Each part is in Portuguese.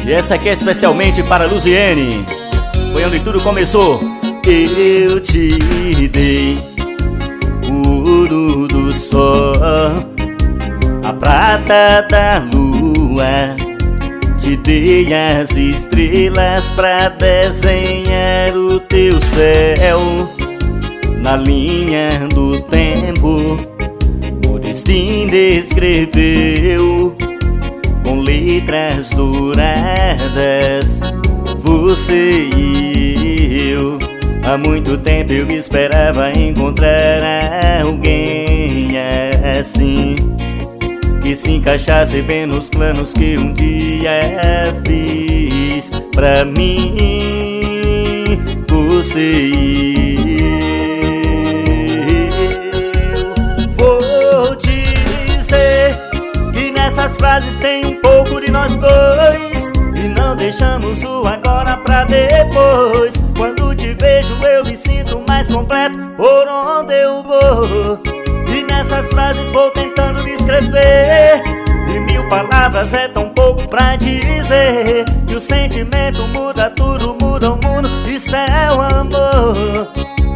E essa aqui é especialmente para Luziene. Foi onde tudo começou. Eu te dei o ouro do sol, a prata da lua, te dei as estrelas pra desenhar o teu céu. Na linha do tempo, o destino escreveu com letras douradas, você e eu. Há muito tempo eu esperava encontrar alguém assim, que se encaixasse bem nos planos que um dia fiz pra mim. Você e eu. Vou dizer que nessas frases tem um pouco de nós dois, e não deixamos o agora pra depois. Quando te vejo eu me sinto mais completo por onde eu vou, e nessas frases vou tentando descrever, e 1000 palavras é tão pouco pra dizer que o sentimento muda tudo, muda o mundo, isso é o amor.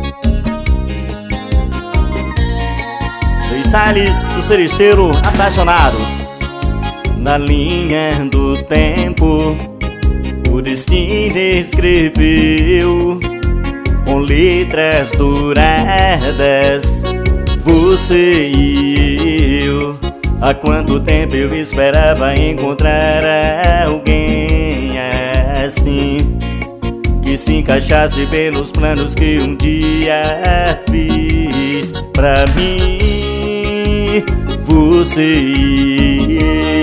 Luiz Salles, o seresteiro apaixonado. Na linha do tempo, o destino escreveu com letras douradas, você e eu. Há quanto tempo eu esperava encontrar alguém assim, que se encaixasse bem nos planos que um dia fiz pra mim. Você e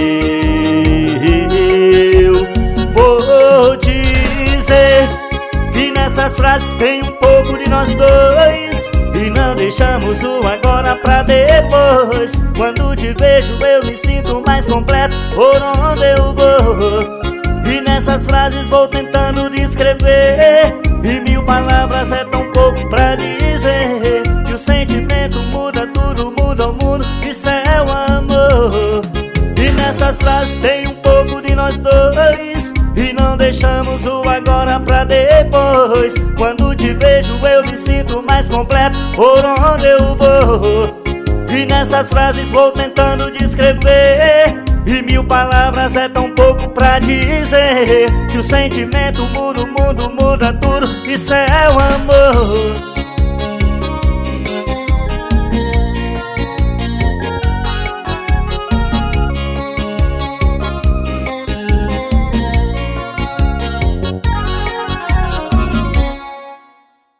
eu. Vou dizer que nessas frases tem um pouco de nós dois, e não deixamos o agora pra depois. Quando te vejo eu me sinto mais completo por onde eu vou, e nessas frases vou tentando descrever, e 1000 palavras é tão pouco pra dizer que o sentimento muda tudo, muda o mundo, isso é o amor. E nessas frases tem um pouco de nós dois, e não deixamos o agora pra depois. Quando te vejo eu me sinto mais completo por onde eu vou, e nessas frases vou tentando descrever, e 1000 palavras é tão pouco pra dizer que o sentimento muda o mundo, muda tudo, isso é o amor.